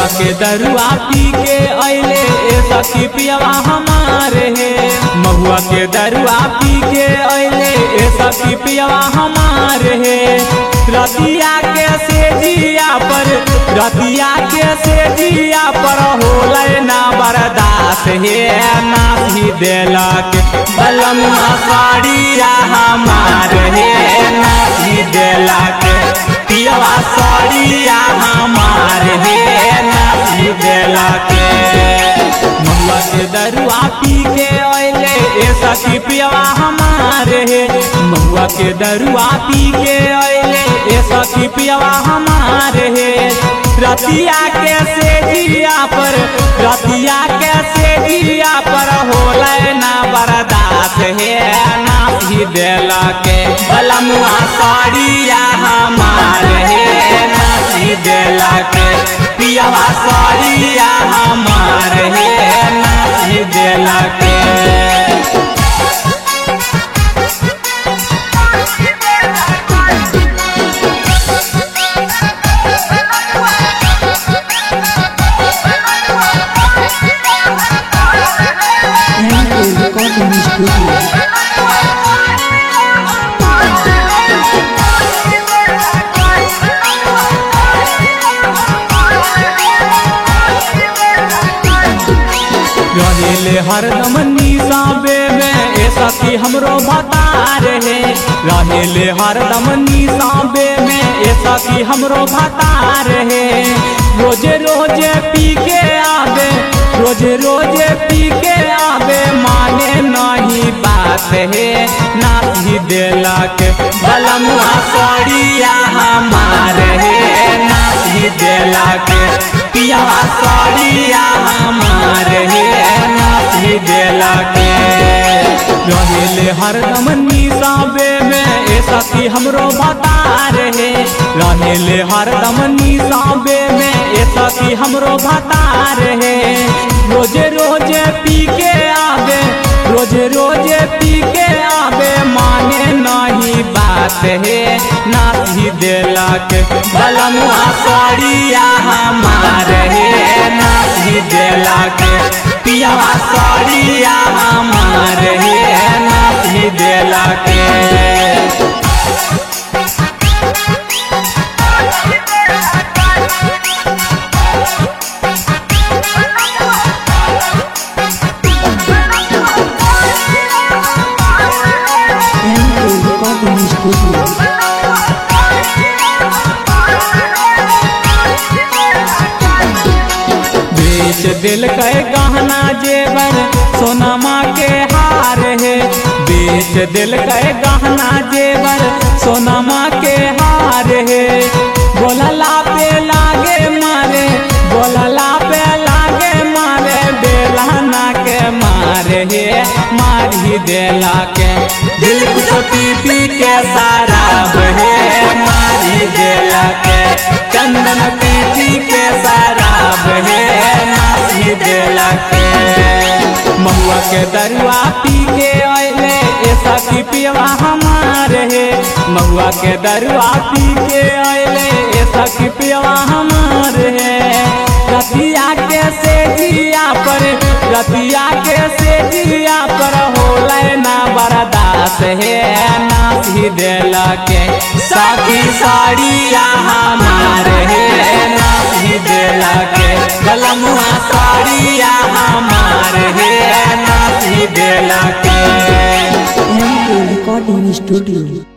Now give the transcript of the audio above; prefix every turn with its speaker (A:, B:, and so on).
A: महुआ के दरुआ पी के अइले ए सखी पियवा हमारे हे। महुआ के दरुआ पी के अइले ए सखी पियवा हमारे हे। रतिया के सेजिया पर होले ना बर्दाश्त हे। नाथी देलक बलमुआ साड़िया हमार हे। नाथी देलक पियवा साड़िया हमार हे। नाथी देलक महुआ के दरुआ पी के अइले ए सखी पियवा हमारे हे। महुआ के दरुआ पी के अइले ए सखी पियवा हमारे हे। रतिया के सेजिया पर होले ना बर्दाश्त हे। नाथी देलक बलमुआ साड़िया हमार हे। नाथी देलक पियवा साड़िया हमार हे। नाथी देलक रहेले हरदम निशाबे में ए सखी हमरो भतार हे। रहेले हरदम निशाबे में ए सखी हमरो भतार हे। रोजे रोजे पी के आवे माने नहीं बात हे। नाथी देलक बलमुआ साड़िया हमार हे। नाथी देलक पियवा साड़िया हमार हे। नाथी देलक रहेले हरदम निशाबे में ए सखी हमरो भतार हे। रहेले हरदम निशाबे में ए सखी हमरो भतार हे। रोजे रोजे पी के आवे माने नहीं बात हे। नाथी देलक बलमुआ साड़िया हमार हे। नाथी देलक पियवा साड़िया हमार हे। नाथी देलक बेच दिल के गहना जेवर सोनमा के हार है। बेच दिल के गहना जेवर सोनमा के हार है। बोलला पे लागे मारे बेलहना के मारे हे। मारी देला के दिल को पी के शराब है। मारी देला के चंदन पी के शराब है। नाथी देलक महुआ के दरुआ पी के अइले ए सखी पियवा हमार हे। महुआ के दरुआ पी के अइले ए सखी पियवा हमार हे। रतिया के सेजिया पर होले ना बर्दाश्त हे। नाथी देलक सखी साड़िया हमार हे। नाथी देलक बलमुआ साड़िया हमार हे। नाथी देलक
B: रिकॉर्डिंग स्टूडियो।